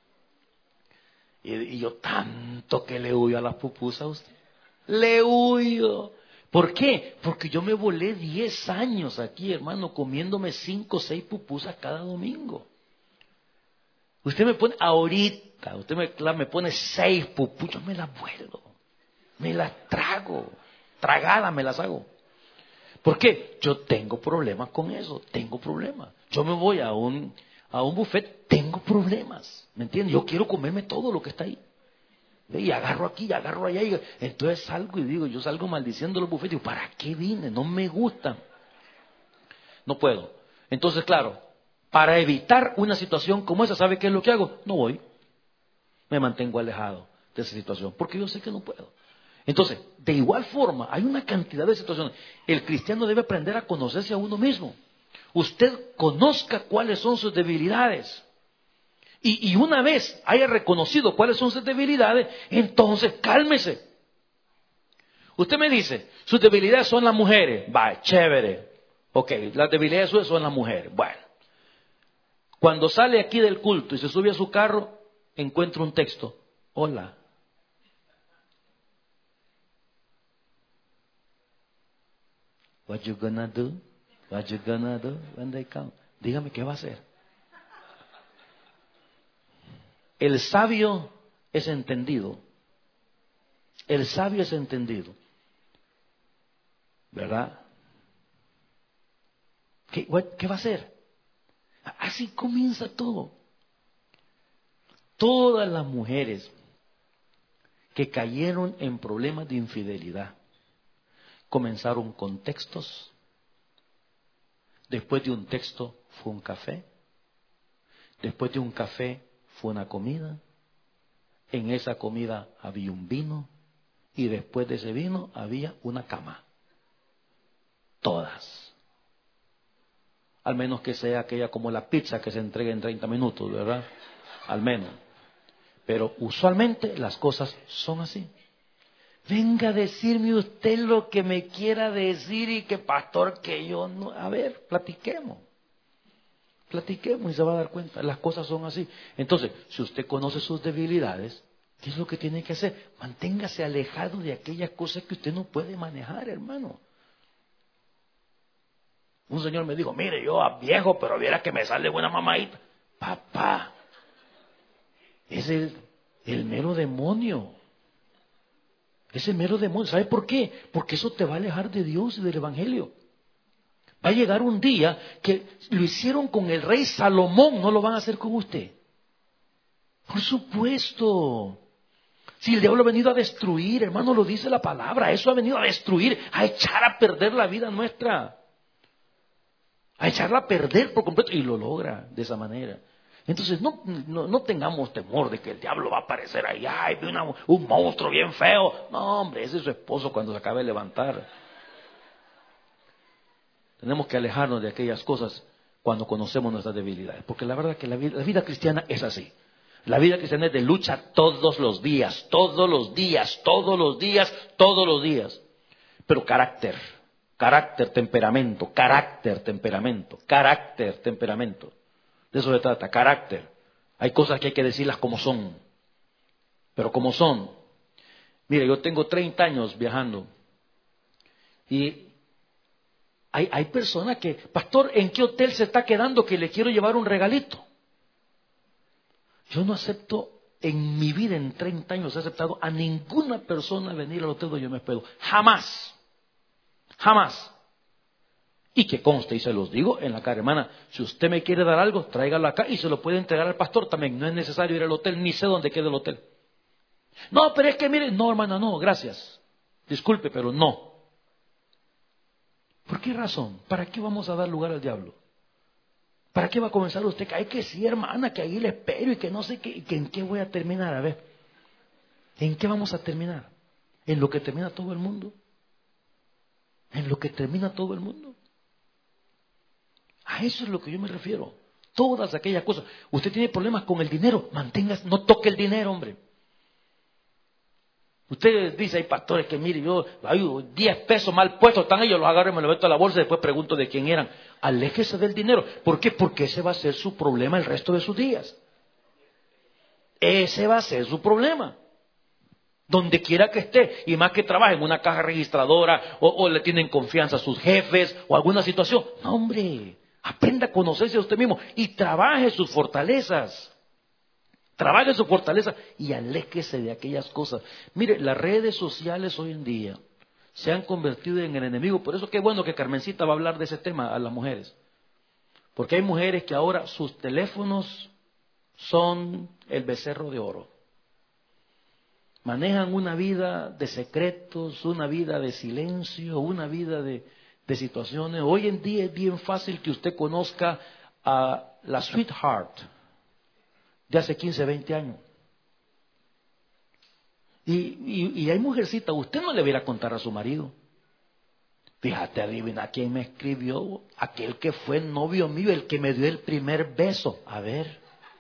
Y yo tanto que le huyo a las pupusas a usted. Le huyo. ¿Por qué? Porque yo me volé diez años aquí, hermano, comiéndome cinco o seis pupusas cada domingo. Usted me pone, ahorita, usted me, me pone seis pupusas, yo me las vuelvo. Me las trago. Tragadas me las hago. ¿Por qué? Yo tengo problemas con eso, tengo problemas. Yo me voy a un... a un buffet, tengo problemas, ¿me entiendes? Yo quiero comerme todo lo que está ahí. Y agarro aquí, y agarro allá, y entonces salgo y digo, yo salgo maldiciendo los buffets, digo, ¿para qué vine? No me gusta. No puedo. Entonces, claro, para evitar una situación como esa, ¿sabe qué es lo que hago? No voy. Me mantengo alejado de esa situación, porque yo sé que no puedo. Entonces, de igual forma, hay una cantidad de situaciones. El cristiano debe aprender a conocerse a uno mismo. Usted conozca cuáles son sus debilidades. Y, y una vez haya reconocido cuáles son sus debilidades, entonces cálmese. Usted me dice, sus debilidades son las mujeres. Va, chévere. Ok, las debilidades suyas son las mujeres. Bueno, cuando sale aquí del culto y se sube a su carro, encuentra un texto. Hola. What you gonna do? What you gonna do when they come? Dígame qué va a hacer. El sabio es entendido. El sabio es entendido. ¿Verdad? ¿Qué, what, ¿Qué va a hacer? Así comienza todo. Todas las mujeres que cayeron en problemas de infidelidad comenzaron con textos. Después de un texto fue un café. Después de un café fue una comida. En esa comida había un vino. Y después de ese vino había una cama. Todas. Al menos que sea aquella como la pizza que se entrega en treinta minutos, ¿verdad? Al menos. Pero usualmente las cosas son así. Venga a decirme usted lo que me quiera decir y que pastor que yo no... A ver, platiquemos. Platiquemos y se va a dar cuenta. Las cosas son así. Entonces, si usted conoce sus debilidades, ¿qué es lo que tiene que hacer? Manténgase alejado de aquellas cosas que usted no puede manejar, hermano. Un señor me dijo, mire, yo a viejo, pero viera que me sale buena mamadita. Papá, es el, el mero demonio. Es el mero demonio. ¿Sabe por qué? Porque eso te va a alejar de Dios y del Evangelio. Va a llegar un día que lo hicieron con el rey Salomón, no lo van a hacer con usted. Por supuesto. Si el diablo ha venido a destruir, hermano, lo dice la palabra, eso ha venido a destruir, a echar a perder la vida nuestra. A echarla a perder por completo, y lo logra de esa manera. Entonces no, no, no tengamos temor de que el diablo va a aparecer ahí, ay, ve una, un monstruo bien feo. No, hombre, ese es su esposo cuando se acabe de levantar. Tenemos que alejarnos de aquellas cosas cuando conocemos nuestras debilidades, porque la verdad es que la vida, la vida cristiana es así. La vida cristiana es de lucha todos los días, todos los días, todos los días, todos los días. Pero carácter, carácter, temperamento, carácter, temperamento, carácter, temperamento. De eso se trata, carácter. Hay cosas que hay que decirlas como son. Pero como son. Mire, yo tengo treinta años viajando. Y hay, hay personas que, pastor, ¿en qué hotel se está quedando que le quiero llevar un regalito? Yo no acepto, en mi vida en treinta años he aceptado a ninguna persona venir al hotel donde yo me hospedo. Jamás. Jamás. Y que conste, y se los digo en la cara, hermana, si usted me quiere dar algo, tráigalo acá y se lo puede entregar al pastor también. No es necesario ir al hotel, ni sé dónde queda el hotel. No, pero es que mire, no, hermana, no, gracias. Disculpe, pero no. ¿Por qué razón? ¿Para qué vamos a dar lugar al diablo? ¿Para qué va a comenzar usted? Ay, que sí, hermana, que ahí le espero y que no sé qué, y que en qué voy a terminar, a ver. ¿En qué vamos a terminar? ¿En lo que termina todo el mundo? ¿En lo que termina todo el mundo? A eso es lo que yo me refiero. Todas aquellas cosas. Usted tiene problemas con el dinero, manténgase, no toque el dinero, hombre. Usted dice, hay pastores que mire, yo hay diez pesos mal puestos, están ellos, los agarro y me los meto a la bolsa y después pregunto de quién eran. Aléjese del dinero. ¿Por qué? Porque ese va a ser su problema el resto de sus días. Ese va a ser su problema. Donde quiera que esté, y más que trabaje en una caja registradora, o, o le tienen confianza a sus jefes, o alguna situación. No, hombre, aprenda a conocerse a usted mismo y trabaje sus fortalezas. Trabaje su fortaleza y aléjese de aquellas cosas. Mire, las redes sociales hoy en día se han convertido en el enemigo. Por eso qué bueno que Carmencita va a hablar de ese tema a las mujeres. Porque hay mujeres que ahora sus teléfonos son el becerro de oro. Manejan una vida de secretos, una vida de silencio, una vida de, de situaciones. Hoy en día es bien fácil que usted conozca a la sweetheart de hace quince, veinte años. Y, y, y hay mujercita, usted no le va a ir a contar a su marido. Fíjate, adivina quién me escribió, aquel que fue el novio mío, el que me dio el primer beso. A ver.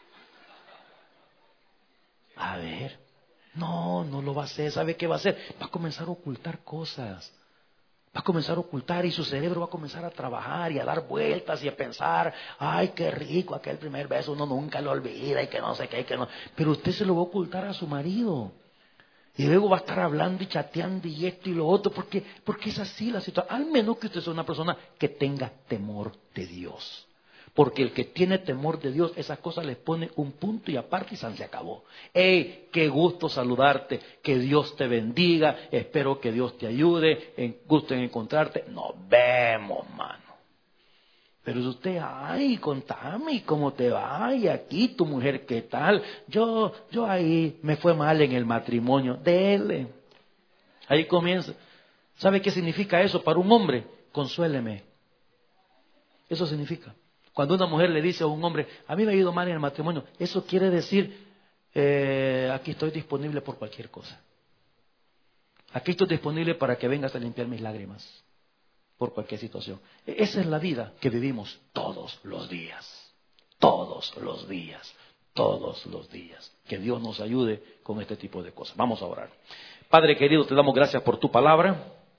A ver. No, no lo va a hacer. ¿Sabe qué va a hacer? Va a comenzar a ocultar cosas. Va a comenzar a ocultar y su cerebro va a comenzar a trabajar y a dar vueltas y a pensar, ay, qué rico aquel primer beso, uno nunca lo olvida y que no sé qué, y que no. Pero usted se lo va a ocultar a su marido. Y luego va a estar hablando y chateando y esto y lo otro, porque, porque es así la situación. Al menos que usted sea una persona que tenga temor de Dios. Porque el que tiene temor de Dios, esas cosas les pone un punto y aparte y se acabó. ¡Ey! ¡Qué gusto saludarte! Que Dios te bendiga. Espero que Dios te ayude. En, gusto en encontrarte. Nos vemos, mano. Pero si usted, ay, contame cómo te va. Y aquí tu mujer, ¿qué tal? Yo, yo ahí me fue mal en el matrimonio. Dele. Ahí comienza. ¿Sabe qué significa eso para un hombre? Consuéleme. Eso significa. Cuando una mujer le dice a un hombre, a mí me ha ido mal en el matrimonio, eso quiere decir, eh, aquí estoy disponible por cualquier cosa. Aquí estoy disponible para que vengas a limpiar mis lágrimas. por cualquier situación. Esa es la vida que vivimos todos los días. Todos los días. Todos los días. Que Dios nos ayude con este tipo de cosas. Vamos a orar. Padre querido, te damos gracias por tu palabra.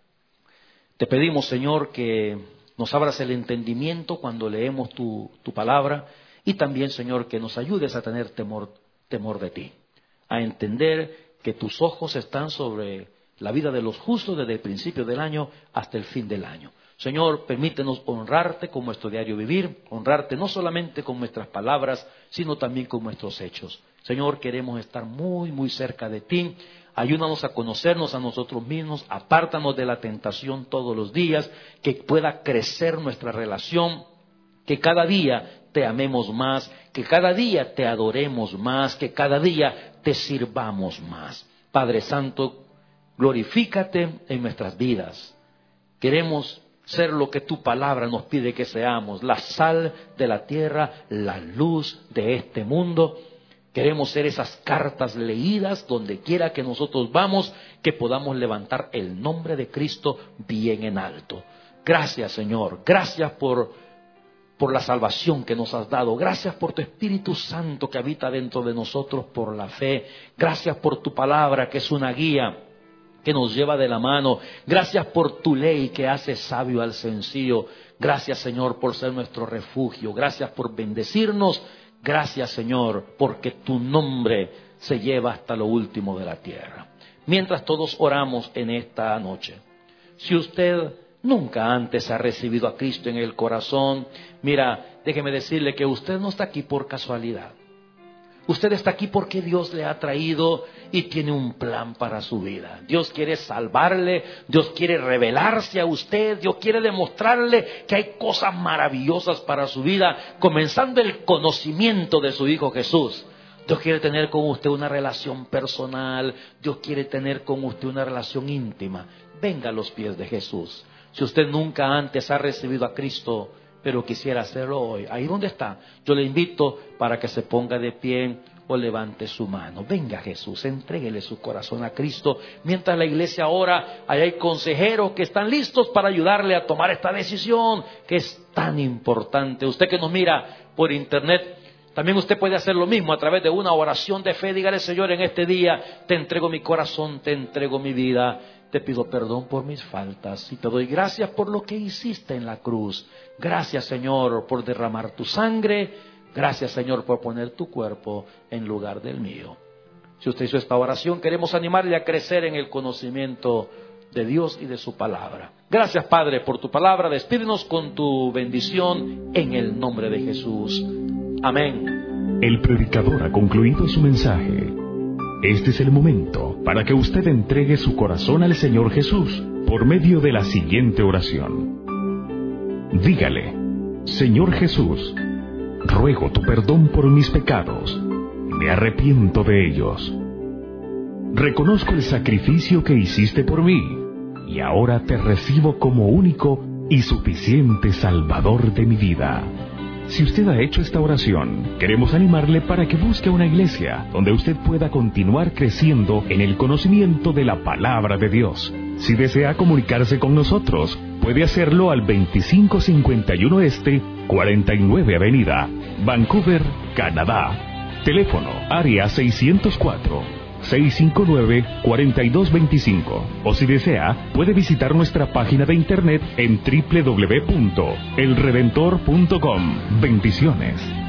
Te pedimos, Señor, que nos abras el entendimiento cuando leemos tu, tu palabra. Y también, Señor, que nos ayudes a tener temor, temor de ti. A entender que tus ojos están sobre la vida de los justos desde el principio del año hasta el fin del año. Señor, permítenos honrarte con nuestro diario vivir, honrarte no solamente con nuestras palabras, sino también con nuestros hechos. Señor, queremos estar muy, muy cerca de ti. Ayúdanos a conocernos a nosotros mismos, apártanos de la tentación todos los días, que pueda crecer nuestra relación, que cada día te amemos más, que cada día te adoremos más, que cada día te sirvamos más. Padre Santo, glorifícate en nuestras vidas. Queremos ser lo que tu palabra nos pide que seamos, la sal de la tierra, la luz de este mundo. Queremos ser esas cartas leídas donde quiera que nosotros vamos, que podamos levantar el nombre de Cristo bien en alto. Gracias, Señor. Gracias por, por la salvación que nos has dado. Gracias por tu Espíritu Santo que habita dentro de nosotros por la fe. Gracias por tu palabra que es una guía que nos lleva de la mano. Gracias por tu ley que hace sabio al sencillo. Gracias, Señor, por ser nuestro refugio. Gracias por bendecirnos. Gracias, Señor, porque tu nombre se lleva hasta lo último de la tierra. Mientras todos oramos en esta noche, si usted nunca antes ha recibido a Cristo en el corazón, mira, déjeme decirle que usted no está aquí por casualidad. Usted está aquí porque Dios le ha traído y tiene un plan para su vida. Dios quiere salvarle, Dios quiere revelarse a usted, Dios quiere demostrarle que hay cosas maravillosas para su vida, comenzando el conocimiento de su Hijo Jesús. Dios quiere tener con usted una relación personal, Dios quiere tener con usted una relación íntima. Venga a los pies de Jesús. Si usted nunca antes ha recibido a Cristo, pero quisiera hacerlo hoy, ahí donde está, yo le invito para que se ponga de pie o levante su mano. Venga Jesús, entréguele su corazón a Cristo. Mientras la iglesia ora, ahí hay consejeros que están listos para ayudarle a tomar esta decisión que es tan importante. Usted que nos mira por internet, también usted puede hacer lo mismo a través de una oración de fe. Dígale, Señor, en este día te entrego mi corazón, te entrego mi vida. Te pido perdón por mis faltas y te doy gracias por lo que hiciste en la cruz. Gracias, Señor, por derramar tu sangre. Gracias, Señor, por poner tu cuerpo en lugar del mío. Si usted hizo esta oración, queremos animarle a crecer en el conocimiento de Dios y de su palabra. Gracias, Padre, por tu palabra. Despídenos con tu bendición en el nombre de Jesús. Amén. El predicador ha concluido su mensaje. Este es el momento para que usted entregue su corazón al Señor Jesús por medio de la siguiente oración. Dígale: Señor Jesús, ruego tu perdón por mis pecados. Me arrepiento de ellos. Reconozco el sacrificio que hiciste por mí y ahora te recibo como único y suficiente Salvador de mi vida. Si usted ha hecho esta oración, queremos animarle para que busque una iglesia donde usted pueda continuar creciendo en el conocimiento de la palabra de Dios. Si desea comunicarse con nosotros, puede hacerlo al veinticinco cincuenta y uno Este, cuarenta y nueve Avenida, Vancouver, Canadá. Teléfono área seiscientos cuatro, seiscientos cincuenta y nueve, cuarenta y dos veinticinco. O si desea, puede visitar nuestra página de internet en doble u doble u doble u punto el redentor punto com. Bendiciones.